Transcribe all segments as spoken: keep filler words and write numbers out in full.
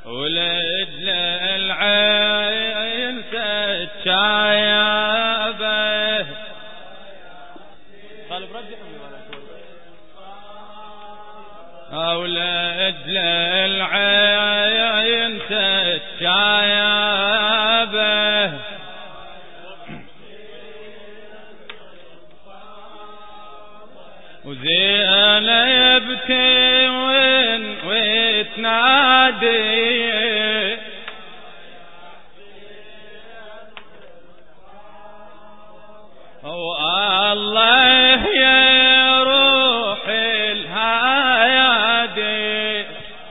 ولد للعين ستشايبه قالب رجعني ولا ولد للعين ستشايبه وزين يبكي وين ويتنادي والله يا روح الهادي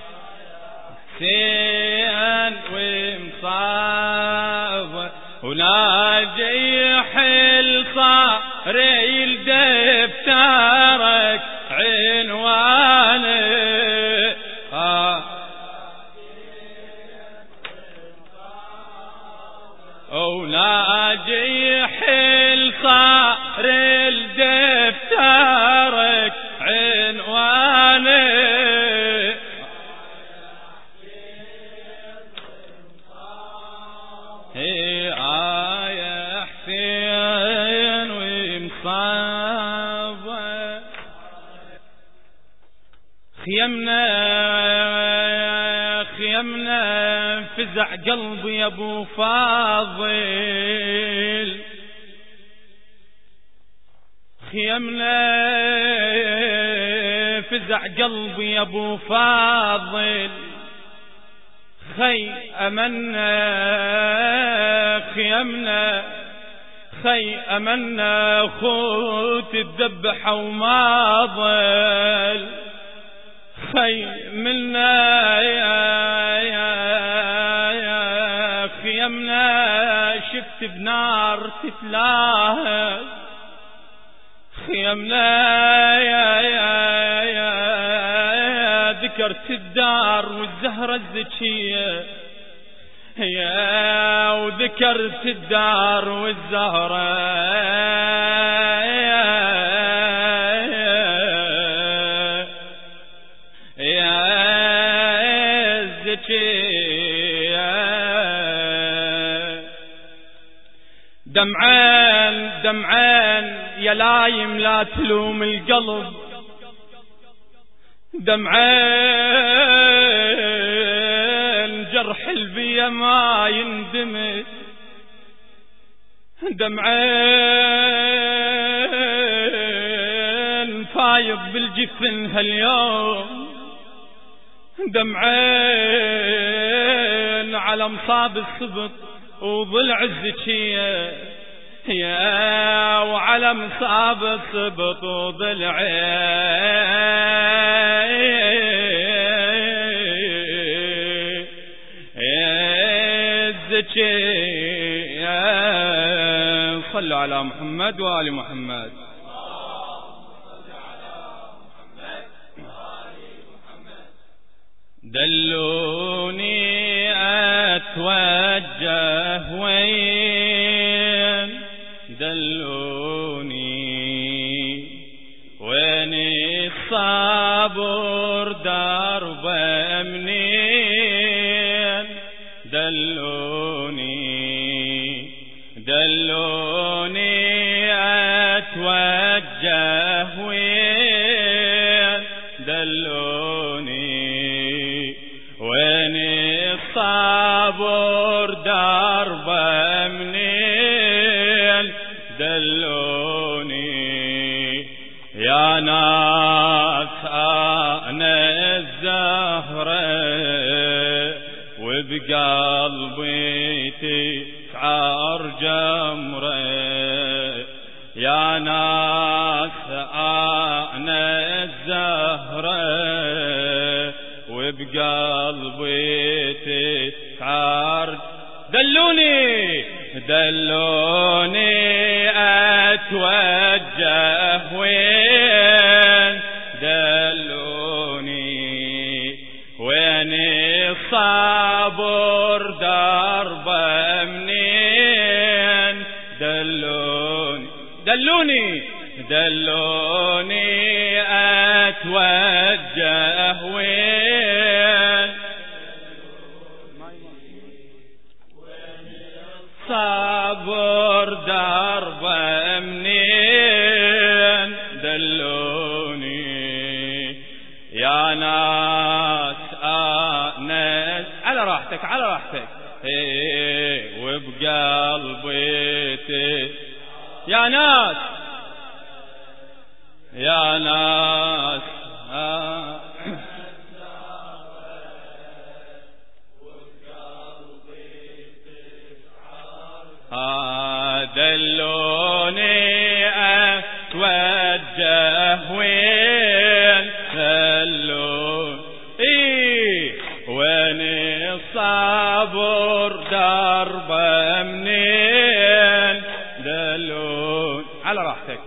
حسين ومصاب وناجي حل صار الدفترك عنواني آه وناجي حل صار الدفترك عنواني هي آية حسين ومصاب خيمنا خيمنا فزع قلبي يا ابو فاضل خيمنا فزع قلبي يا ابو فاضل خي امنا خيمنا خي امنا خوت الذبح وما ضل خي منا يا يا يا خيمنا شفت بنار تتلاهى خيمنا يا يا يا ذكرت الدار والزهرة الزكية يا وذكرت الدار والزهرة دمعان دمعان يا لايم لا تلوم القلب دمعان جرح البيا ما يندمج دمعان فايض بالجفن هاليوم دمعان على مصاب الصبط وضلع الزكية يا وعلى مصاب الصبط وضلع الزكية صلوا على محمد وآل محمد دلوني أتوجه وين دلوني وين الصبر درب منين دلوني دلوني أتوجه وين دلوني وين الصبر درب منين دلوني يا ناس أنا الزهرة وبقلبي تسعر جمرة يا ناس أنا الزهرة وبقلبي تسعر دلوني دلوني أتوجه وين دلوني وين الصبر درب منين دلوني دلوني دلوني أتوجه وين الصبر دربه منين دلوني يا ناس آنس على راحتك على راحتك ايه وبقلبي يا ناس يا ناس آه آه دلوني أتوجه وين دلوني إيه وين الصبر دربه منين دلوني على راحتك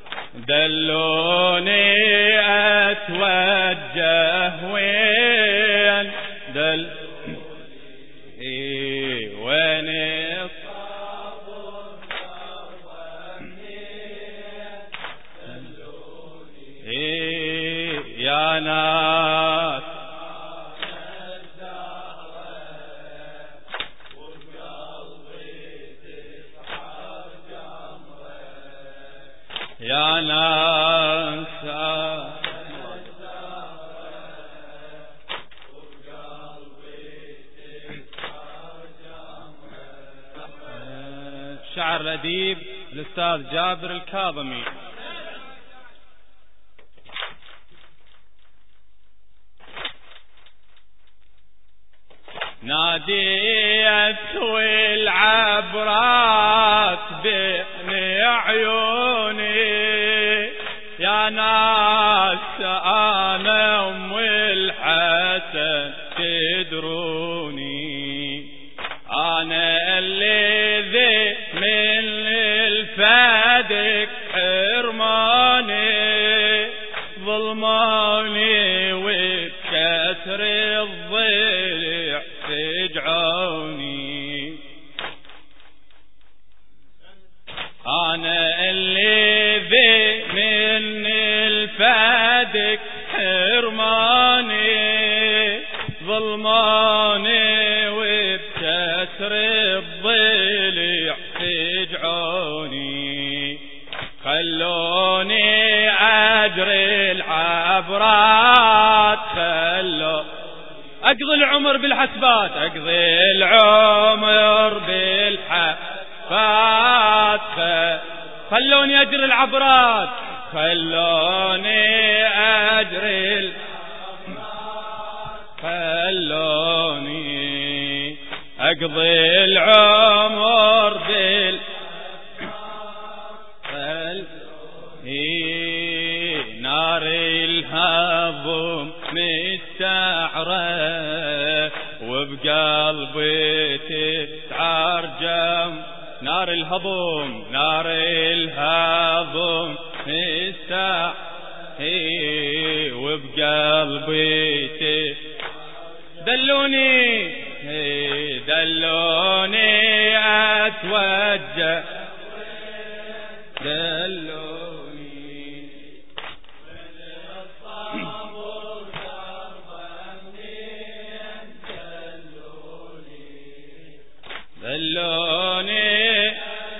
دلوني أتوجه وين دل إيه وين إيه يا ناس يا ناس شعر الأديب الأستاذ جابر الكاظمي. ناديت والعبرات بين عيوني يا ناس أنا أم الحسن تدروني أنا اللي ذي من الفادك حرماني ظلماني وبكسر الضلع تجعوني أنا اللي ذي من الفادك حرماني ظلماني وبكسر الضلع تجعوني خلوني أجري العبرات خلوني أقضي العمر بالحسبات أقضي العمر بالحسبات خلوني أجري العبرات خلوني أجري خلوني أقضي العمر بال نار الهضم مستعرة وبقلبي تتعرجم نار الهضم نار الهضم مستعرة وبقلبي دلوني دلوني أتوجه دلوني دلوني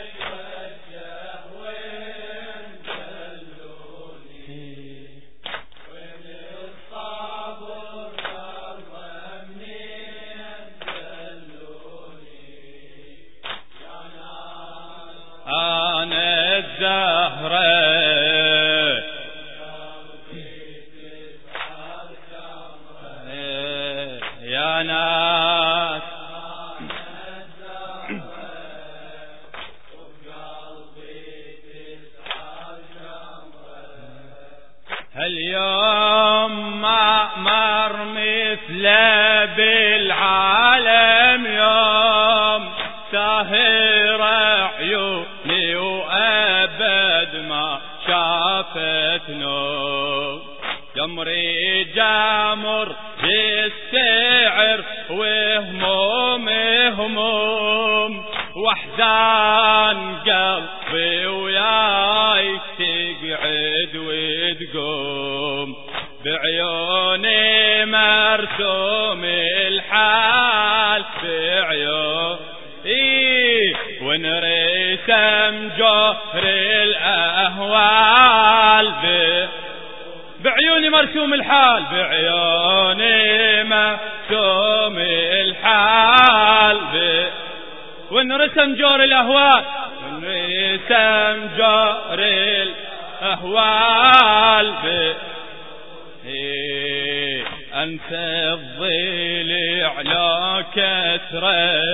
أنا الزهرة يا ناس هاليوم ما مر مثله بالعالم يوم ساهر عيوني وأبد ما شافت نوم جمري جامر بالسعر وهموم هموم واحزان قلبي وياي تقعد وتقوم بعيوني مرسوم الحال بعيوني رسم جور الأهوال من رسم جور الأهوال أنسى الضلع لا كسره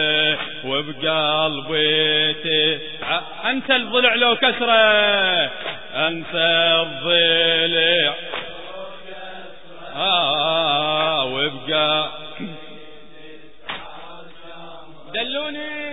وبقلبي تسعى أنسى الضلع لو كسره أنسى الضلع آه وبقى دلوني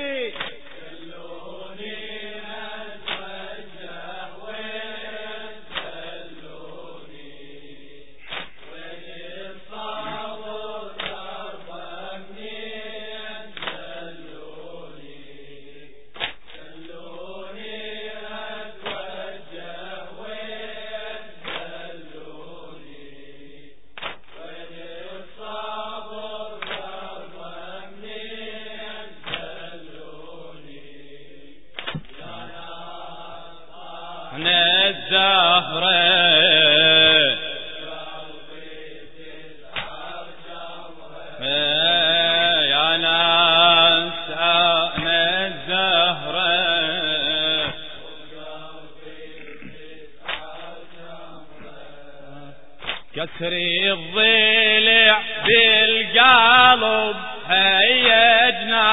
الزهرة يا ناس أنا الزهرة كسري الضلع بالقلب هيجنا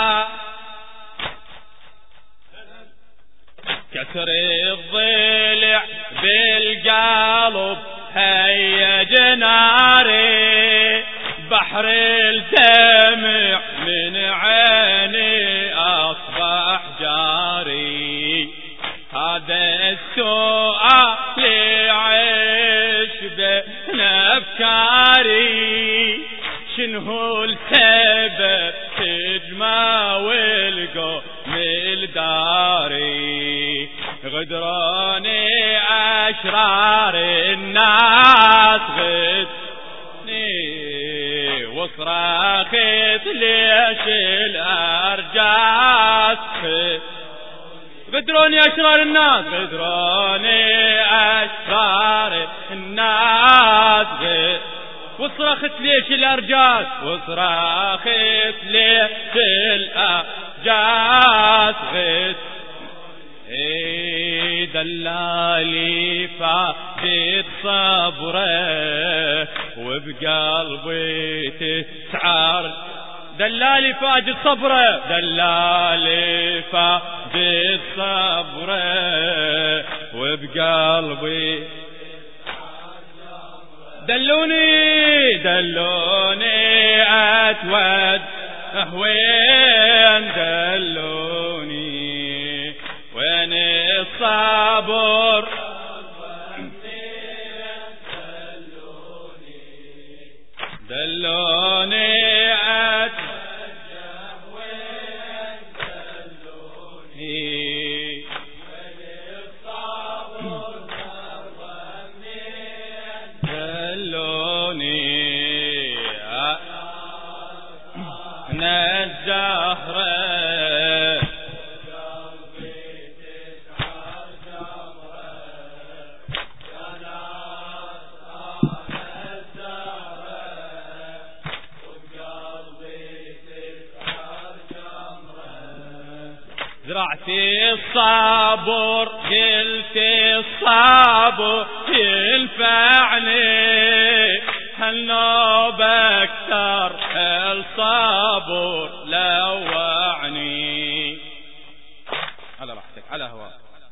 كسر الضلع بالقلب هيج ناري بحر الدمع من عيني أصبح جاري هذا السؤال يعيش بين أفكاري شنو السبب تجمع والقوم الداري غدروني أشرار الناس غدني وصراخت ليش الأرجاس غدروني أشرار الناس غدروني أشرار الناس غد وصرخت ليش الأرجاس وصرخت ليش الأرجاس غد اي دلالي فاقد صبره وبقلبي تسعر دلالي فاقد صبره دلالي فاقد صبره وبقلبي دلوني دلوني أتود وين دلوني وين الصبر دلوني أتوجه وين دلوني وين الصبر دلوني أنا الزهرة زرعتي الصبر قلت الصبر ينفعني هالنوبة اكتر الصبر لوعني على راحتك على هواك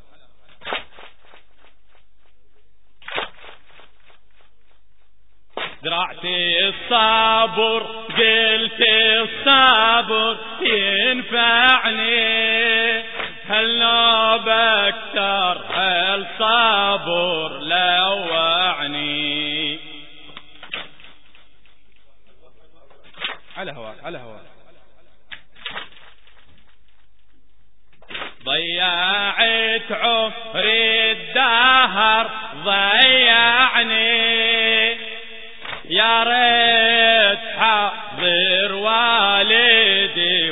زرعتي الصبر قلت الصبر ينفعني هالنوبة اكتر الصبر لوعني على هواك على هواك ضيعت عمري الدهر ضيعني يا ريت حاضر والدي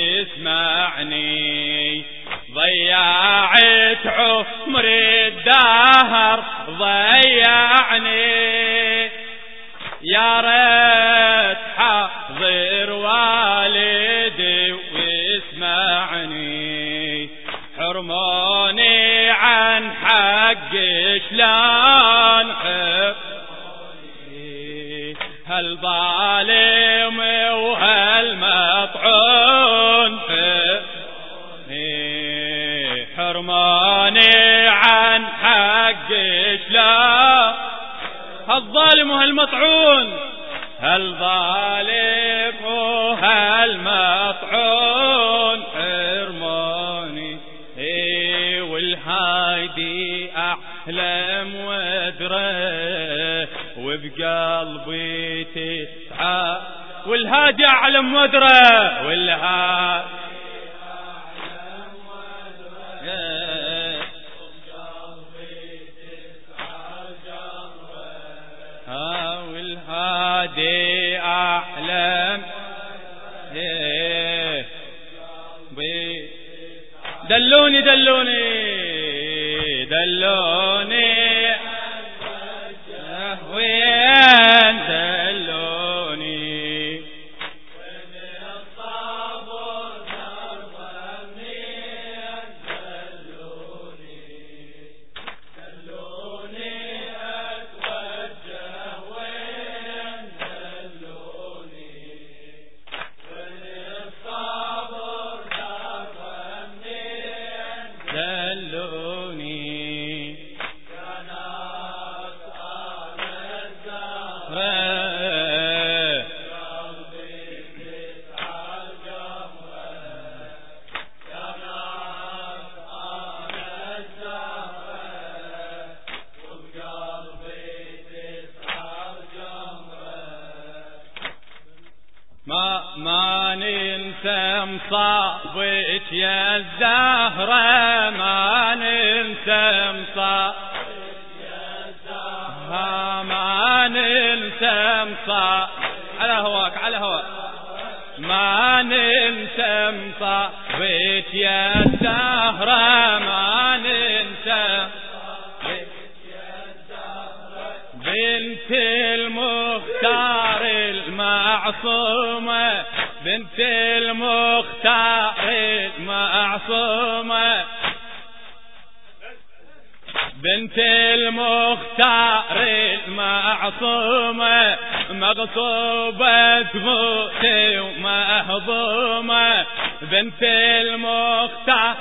ويسمعني ضيعت عمري الدهر ضيعني يا ريت حاضر والدي ويسمعني المطعون حرماني اي والهادي احلم وادره وبقلبي تسعى والهادي اعلم وادره والهادي اعلم وادره وبقلبي تسعى جمره ها والهادي اعلم دلوني دلوني دلوني وين دلوني وين الصبر دربني دلوني دلوني اتوجه وين دلوني وين الصبر دربني دلوني يا ناس آل الزهرة قلبي تسعى الجمرة يا ناس آل الزهرة وبقلبي تسعى الجمرة ما ما ننسى مصابك يا الزهرة ما ننسى مصابك يا الزهرة ما ننسى مصابك على هواك على هواك ما ننسى مصابك يا الزهرة ما ننسى بنت المختار المعصومة بنت المختار المعصومة بنت المختار المعصومة مغصوبة تموتي ومهضومة بنت المختار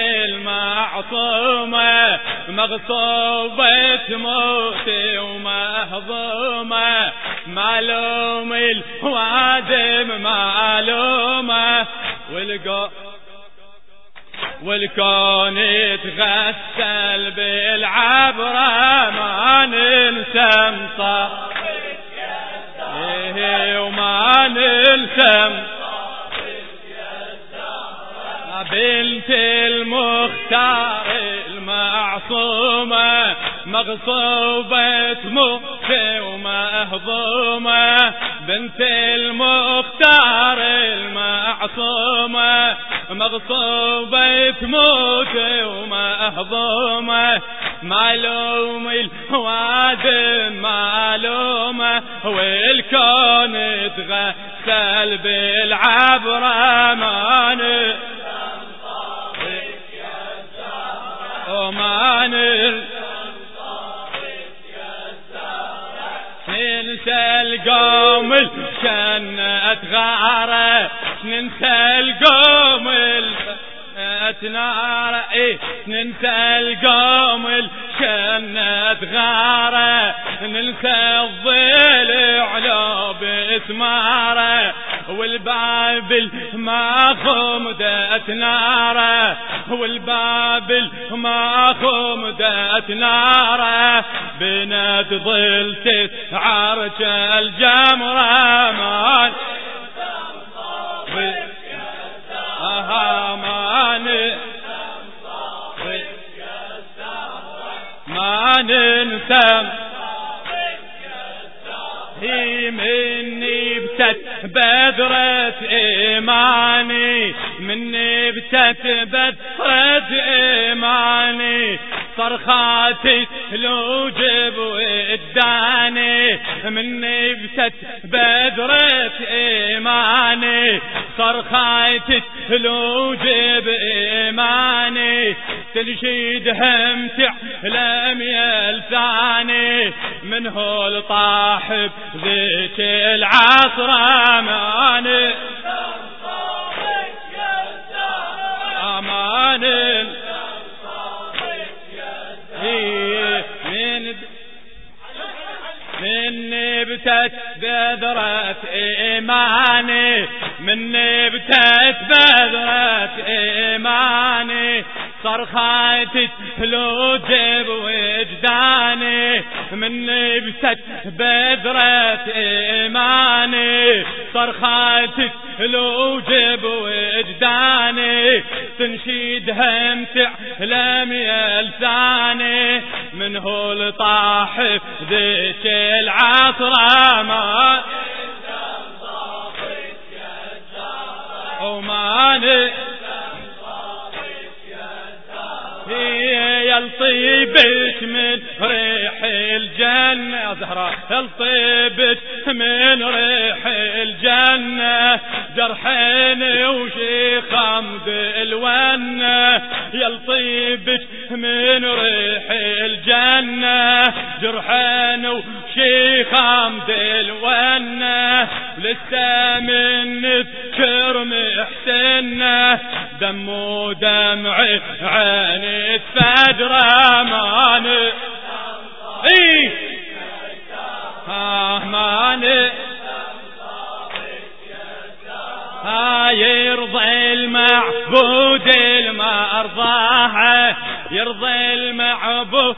المعصومة مغصوبة تموتي ومهضومة معلوم الوادم معلومة والقو والكون يتغسل بالعبرة ما ننسى مصابك يا الزهرة وما ننسى مصابك يا الزهرة بنت المختار المعصومة مغصوبة موتي ومهضومة بنت المختار المعصومة مغصوبة موتي ومهضومة معلوم الوادم معلومة والكون تغسل بالعبرة ما ننسى مصابك يا الزهرة وما ننسى مصابك يا الزهرة ننسى القوم الجنة غارة ننسى القوم نار ايه ننسى القوم الجنة غارة ننسى الظل علو باسماره والباب ما خمدت ناره والباب ما خمدت ناره بنت ظل تسعرج الجمرة ما ما ننسى هي مني بتت بدرة إيماني مني بتت بدرة إيماني صرخاتي لوجب وإداني مني بتت بدرة إيماني صرخاتي لوجب إيماني تنشيد هم تعلم يا لساني من هو الطاحب ذيك العصر أمان أمان من من بتت بذرة إيماني من مني بتت بذرة إيماني صرخات تلوج بوجداني مني بتت بذرة إيماني صرخات تلوج بوجداني تنشيدها متعلم يا لساني من هو لطاح ذيك العطرة ما وماني هي الطيبك من ريح الجنة يا زهراء الطيبك من ريح الجنة جرحين وشيخ عمد الونة يا الطيبك من ريح الجنة جرحين وشيخ عمد الونة لسه من نذكر محسنة دم ودمع عيني تفجر ماني اي ها ماني ها يرضي المعبود المرضاه يرضي المعبود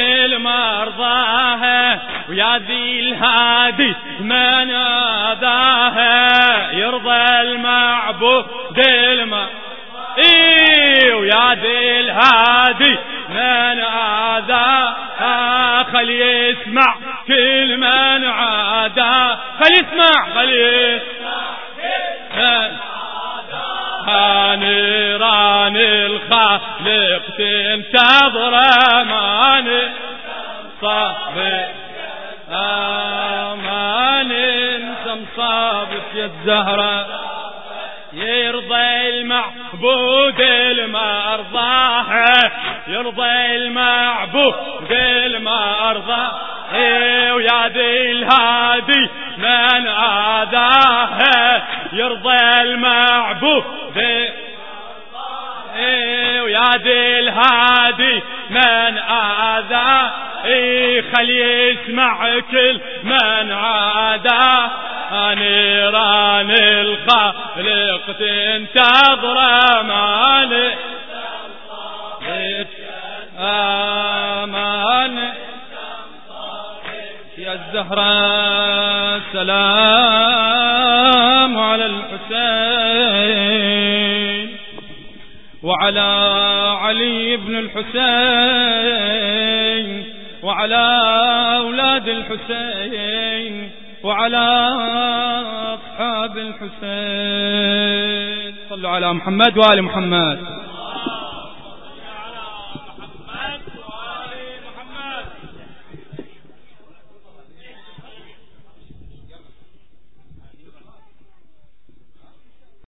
المرضاه ويا ذي الهادي ما ناداه يرضي المعبود المرضاه ايه ويا ذي الهادي من عادا خل يسمع كل من عادا خل يسمع خل يسمع نيران الخالق تنتظر ماني صابي ماني مصابك يا الزهرة يرضي المعبود المرضاه يرضي المعبود المرضاه ويا ذي الهادي من عاداه يرضي المعبود ويا ذي الهادي من عاداه خل يسمع كل من عاداه نيران الخالق تنتظر ماني آمان يا الزهراء سلام على الحسين وعلى علي بن الحسين وعلى أولاد الحسين وعلى أصحاب الحسين صلوا على محمد وآل محمد.